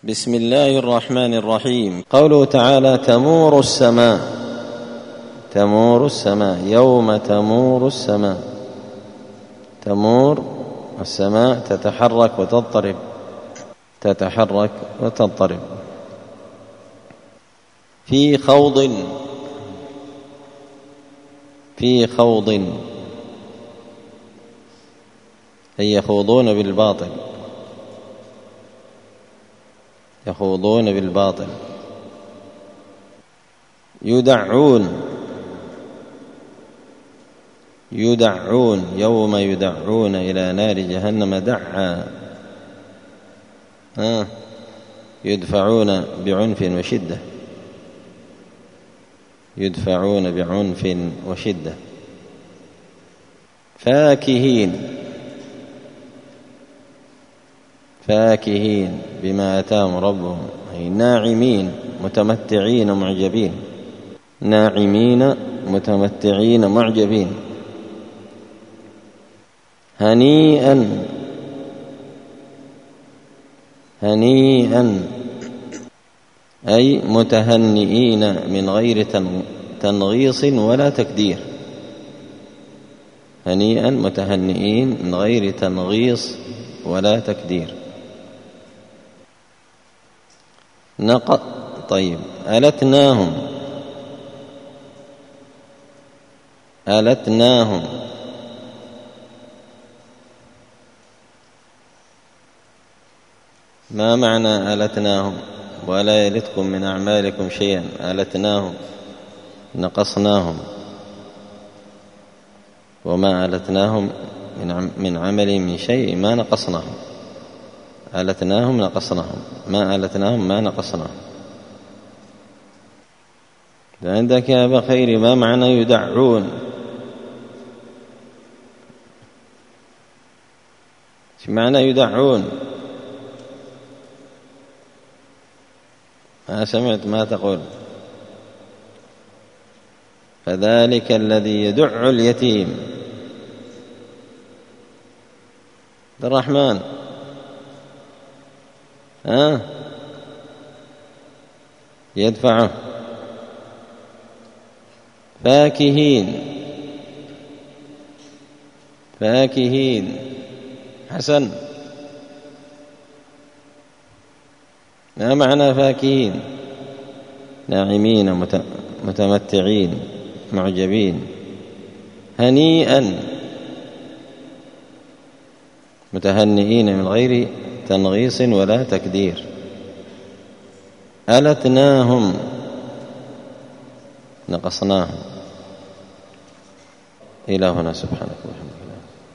بسم الله الرحمن الرحيم. قوله تعالى: تمور السماء. تمور السماء، يوم تمور السماء. تمور السماء، تتحرك وتضطرب، تتحرك وتضطرب. في خوض، في خوض، أي يخوضون بالباطل، يخوضون بالباطل. يدعون، يدعون، يوم يدعون إلى نار جهنم دعا. يدفعون بعنف وشدة، يدفعون بعنف وشدة. فاكهين، فاكهين بما آتاهم ربهم، أي ناعمين متمتعين معجبين، ناعمين متمتعين معجبين. هنيئا، هنيئا أي متهنئين من غير تنغيص ولا تكدير. هنيئا متهنئين من غير تنغيص ولا تكدير. طيب، ألتناهم، ألتناهم. ما معنى ألتناهم؟ ولا يلتكم من أعمالكم شيئا. ألتناهم نقصناهم، وما ألتناهم من عمل من شيء ما نقصناهم. ألتناهم نقصناهم، ما ألتناهم ما نقصناهم. عندك يا أبا خير، ما معنى يدعون؟ ايش معنى يدعون؟ ما سمعت ما تقول. فذلك الذي يدع اليتيم. عبد الرحمن، يدفعه. فاكهين، فاكهين. حسن، ما معنى فاكهين؟ ناعمين متمتعين معجبين. هنيئا متهنئين من غير تنغيص ولا تكدير. ألتناهم نقصناهم. إلى هنا، سبحانك وبحمدك.